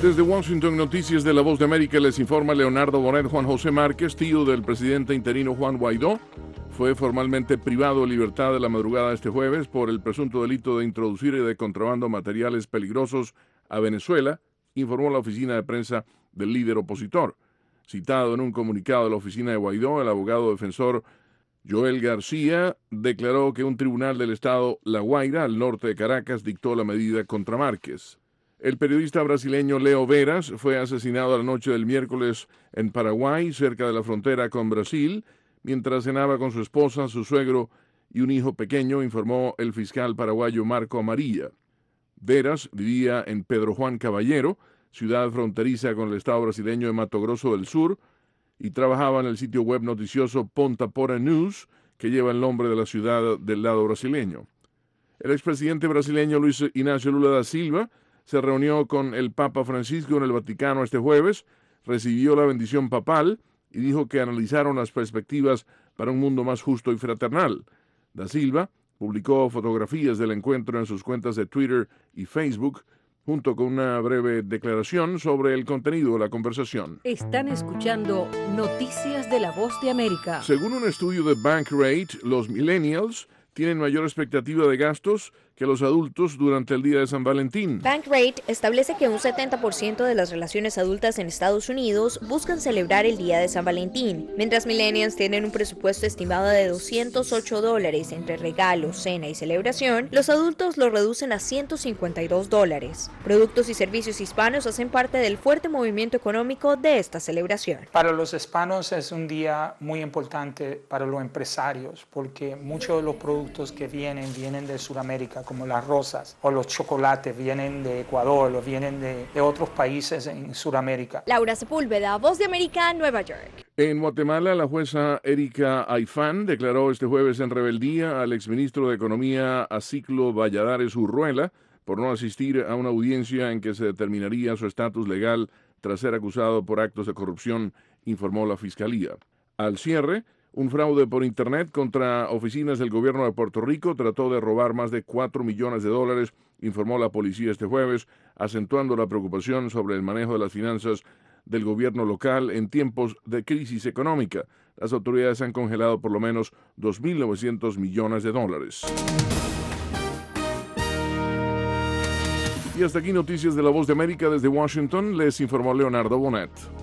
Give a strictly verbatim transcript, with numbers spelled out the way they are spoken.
Desde Washington, Noticias de la Voz de América, les informa Leonardo Bonet. Juan José Márquez, tío del presidente interino Juan Guaidó, fue formalmente privado de libertad de la madrugada de este jueves por el presunto delito de introducir y de contrabando materiales peligrosos a Venezuela, informó la oficina de prensa del líder opositor. Citado en un comunicado de la oficina de Guaidó, el abogado defensor Joel García declaró que un tribunal del estado La Guaira, al norte de Caracas, dictó la medida contra Márquez. El periodista brasileño Leo Veras fue asesinado la noche del miércoles en Paraguay, cerca de la frontera con Brasil, mientras cenaba con su esposa, su suegro y un hijo pequeño, informó el fiscal paraguayo Marco Amarilla. Veras vivía en Pedro Juan Caballero, ciudad fronteriza con el estado brasileño de Mato Grosso del Sur, y trabajaba en el sitio web noticioso Ponta Porã News, que lleva el nombre de la ciudad del lado brasileño. El expresidente brasileño Luis Inácio Lula da Silva se reunió con el Papa Francisco en el Vaticano este jueves, recibió la bendición papal y dijo que analizaron las perspectivas para un mundo más justo y fraternal. Da Silva publicó fotografías del encuentro en sus cuentas de Twitter y Facebook, junto con una breve declaración sobre el contenido de la conversación. Están escuchando Noticias de la Voz de América. Según un estudio de Bankrate, los millennials tienen mayor expectativa de gastos que los adultos durante el día de San Valentín. Bankrate establece que un setenta por ciento de las relaciones adultas en Estados Unidos buscan celebrar el día de San Valentín, mientras millennials tienen un presupuesto estimado de doscientos ocho dólares entre regalos, cena y celebración. Los adultos lo reducen a ciento cincuenta y dos dólares. Productos y servicios hispanos hacen parte del fuerte movimiento económico de esta celebración. Para los hispanos es un día muy importante para los empresarios, porque muchos de los productos que vienen vienen de Sudamérica, como las rosas o los chocolates vienen de Ecuador o vienen de, de otros países en Sudamérica. Laura Sepúlveda, Voz de América, Nueva York. En Guatemala, la jueza Erika Aifán declaró este jueves en rebeldía al exministro de Economía Aciclo Valladares Urruela por no asistir a una audiencia en que se determinaría su estatus legal tras ser acusado por actos de corrupción, informó la Fiscalía. Al cierre, un fraude por Internet contra oficinas del gobierno de Puerto Rico trató de robar más de cuatro millones de dólares, informó la policía este jueves, acentuando la preocupación sobre el manejo de las finanzas del gobierno local en tiempos de crisis económica. Las autoridades han congelado por lo menos dos mil novecientos millones de dólares. Y hasta aquí Noticias de la Voz de América. Desde Washington les informó Leonardo Bonet.